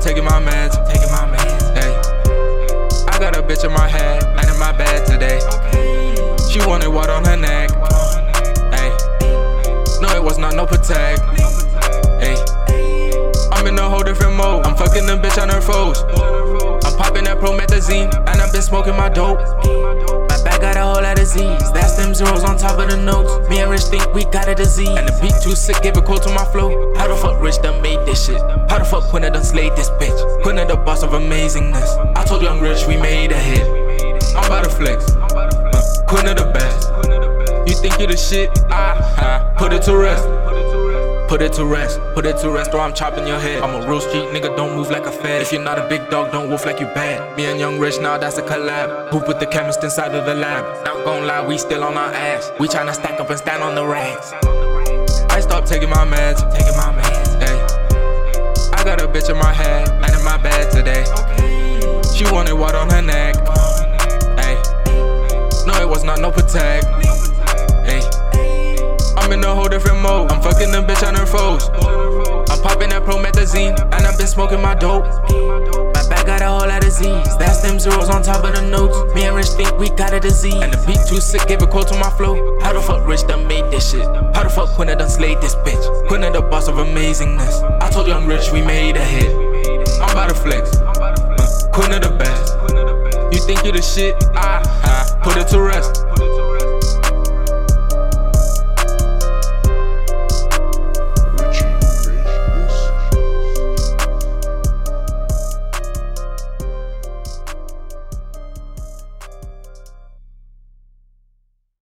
taking my meds. Hey, I got a bitch in my head and in my bed today. She wanted water on her neck. Hey, no, it was not no protect. Hey, I'm in a whole different mode. I'm fucking the bitch on her foes. I'm popping that promethazine and I've been smoking my dope. My back got a whole lot of Z's. That's them zeros on top of the notes. Me and Rich think we got a disease. And the beat too sick, give a quote to my flow. How the fuck Rich done made this shit? How the fuck Quinna done slayed this bitch? Quinna the boss of amazingness. I told Young Rich we made a hit. I'm about to flex. Quinna the best. You think you the shit? Put it to rest. Put it to rest, put it to rest, or I'm chopping your head. I'm a real street nigga, don't move like a fed. If you're not a big dog, don't wolf like you bad. Me and Young Rich, now that's a collab. Who put the chemist inside of the lab? Not gon' lie, we still on our ass. We tryna stack up and stand on the racks. I stopped taking my meds. Hey, I got a bitch in my head and in my bed today. She wanted water on her neck. Hey, no, it was not no protect. Hey, I'm in a whole different mode. I'm fucking the bitch on her foes. I'm popping that promethazine and I've been smoking my dope. My back got a whole lot of Z's. That's them zeros on top of the notes. Me and Rich think we got a disease. And the beat too sick, give a quote to my flow. How the fuck Rich done made this shit? How the fuck Quinna done slayed this bitch? Quinna the boss of amazingness. I told Young Rich we made a hit. I'm about to flex. Quinna the best. You think you the shit? Put it to rest.